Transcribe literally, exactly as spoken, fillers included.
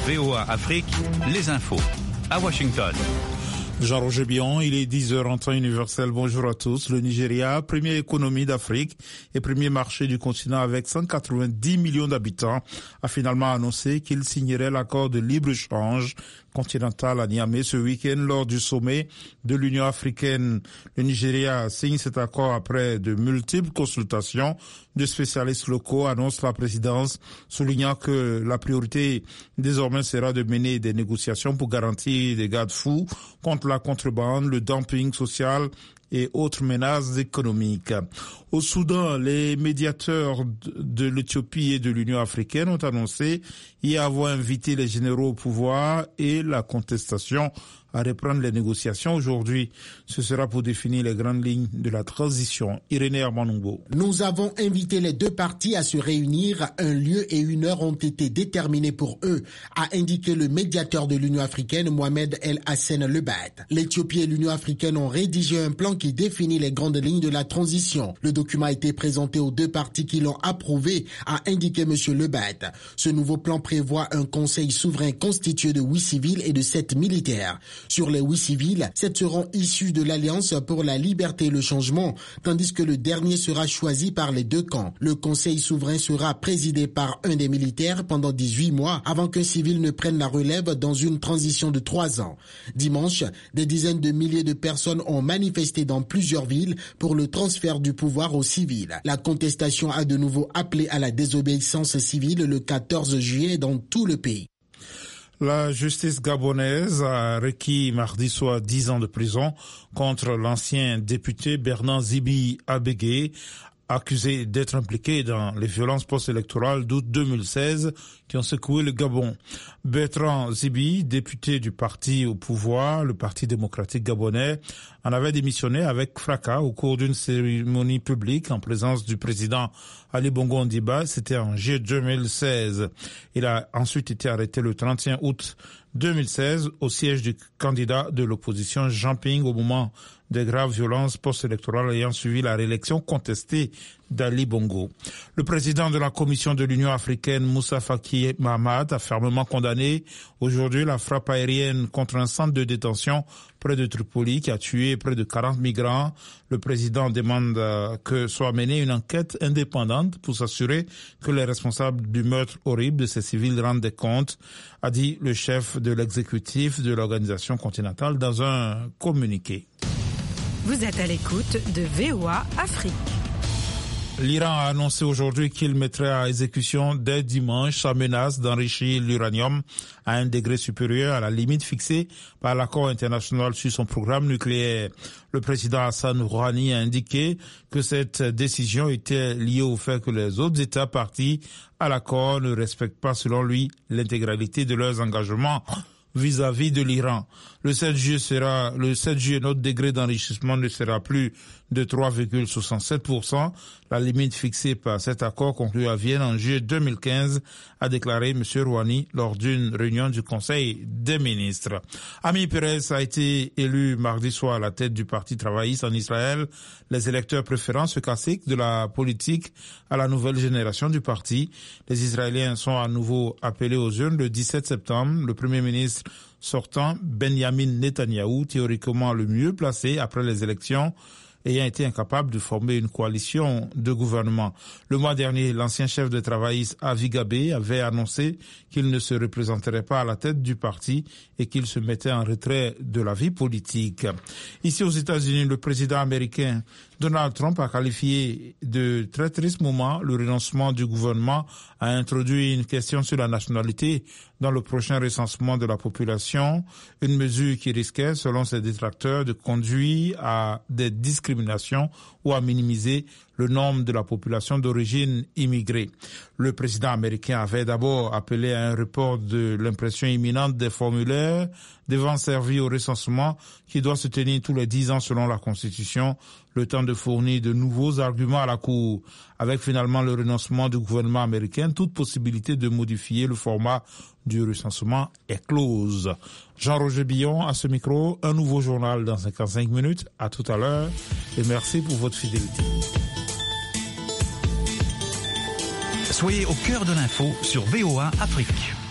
V O A Afrique, les infos. À Washington. Jean-Roger Bion, il est dix heures en temps universel. Bonjour à tous. Le Nigeria, première économie d'Afrique et premier marché du continent avec cent quatre-vingt-dix millions d'habitants, a finalement annoncé qu'il signerait l'accord de libre-échange continental à Niamey ce week-end lors du sommet de l'Union africaine. Le Nigeria signe cet accord après de multiples consultations de spécialistes locaux, annonce la présidence, soulignant que la priorité désormais sera de mener des négociations pour garantir des garde-fous contre la contrebande, le dumping social et autres menaces économiques. Au Soudan, les médiateurs de l'Éthiopie et de l'Union africaine ont annoncé y avoir invité les généraux au pouvoir et la contestation à reprendre les négociations aujourd'hui. Ce sera pour définir les grandes lignes de la transition. Irénée Armanungo. Nous avons invité les deux parties à se réunir. Un lieu et une heure ont été déterminés pour eux, a indiqué le médiateur de l'Union africaine, Mohamed El Hassen Lebat. L'Éthiopie et l'Union africaine ont rédigé un plan qui définit les grandes lignes de la transition. Le document a été présenté aux deux parties qui l'ont approuvé, a indiqué M. Lebat. Ce nouveau plan prévoit un conseil souverain constitué de huit civils et de sept militaires. Sur les huit civils, sept seront issus de l'Alliance pour la liberté et le changement, tandis que le dernier sera choisi par les deux camps. Le conseil souverain sera présidé par un des militaires pendant dix-huit mois avant qu'un civil ne prenne la relève dans une transition de trois ans. Dimanche, des dizaines de milliers de personnes ont manifesté dans plusieurs villes pour le transfert du pouvoir aux civils. La contestation a de nouveau appelé à la désobéissance civile le quatorze juillet dans tout le pays. La justice gabonaise a requis mardi soir dix ans de prison contre l'ancien député Bernard Zibi Abégué, accusé d'être impliqué dans les violences post-électorales d'août deux mille seize qui ont secoué le Gabon. Bertrand Zibi, député du parti au pouvoir, le Parti démocratique gabonais, en avait démissionné avec fracas au cours d'une cérémonie publique en présence du président Ali Bongo Ondimba. C'était en juillet deux mille seize. Il a ensuite été arrêté le trente et un août deux mille seize au siège du candidat de l'opposition Jean Ping au moment des graves violences post-électorales ayant suivi la réélection contestée d'Ali Bongo. Le président de la Commission de l'Union africaine, Moussa Faki Mahamat, a fermement condamné aujourd'hui la frappe aérienne contre un centre de détention près de Tripoli qui a tué près de quarante migrants. Le président demande que soit menée une enquête indépendante pour s'assurer que les responsables du meurtre horrible de ces civils rendent des comptes, a dit le chef de l'exécutif de l'organisation continentale dans un communiqué. Vous êtes à l'écoute de V O A Afrique. L'Iran a annoncé aujourd'hui qu'il mettrait à exécution dès dimanche sa menace d'enrichir l'uranium à un degré supérieur à la limite fixée par l'accord international sur son programme nucléaire. Le président Hassan Rouhani a indiqué que cette décision était liée au fait que les autres États partis à l'accord ne respectent pas, selon lui, l'intégralité de leurs engagements vis-à-vis de l'Iran. Le sept juillet sera, le sept juillet, notre degré d'enrichissement ne sera plus de trois virgule soixante-sept pour cent. La limite fixée par cet accord conclu à Vienne en juillet deux mille quinze, a déclaré M. Rouhani lors d'une réunion du Conseil des ministres. Ami Pérez a été élu mardi soir à la tête du Parti travailliste en Israël. Les électeurs préférant ce classique de la politique à la nouvelle génération du parti. Les Israéliens sont à nouveau appelés aux urnes le dix-sept septembre. Le Premier ministre sortant, Benjamin Netanyahou, théoriquement le mieux placé après les élections, ayant été incapable de former une coalition de gouvernement. Le mois dernier, l'ancien chef de travaillistes Avi Gabé avait annoncé qu'il ne se représenterait pas à la tête du parti et qu'il se mettait en retrait de la vie politique. Ici aux États-Unis, le président américain Donald Trump a qualifié de très triste moment le renoncement du gouvernement à introduire une question sur la nationalité dans le prochain recensement de la population, une mesure qui risquait, selon ses détracteurs, de conduire à des discriminations ou à minimiser le nombre de la population d'origine immigrée. Le président américain avait d'abord appelé à un report de l'impression imminente des formulaires devant servir au recensement qui doit se tenir tous les dix ans selon la Constitution, le temps de fournir de nouveaux arguments à la Cour. Avec finalement le renoncement du gouvernement américain, toute possibilité de modifier le format du recensement est close. Jean-Roger Billon à ce micro, un nouveau journal dans cinquante-cinq minutes. À tout à l'heure et merci pour votre fidélité. Soyez au cœur de l'info sur V O A Afrique.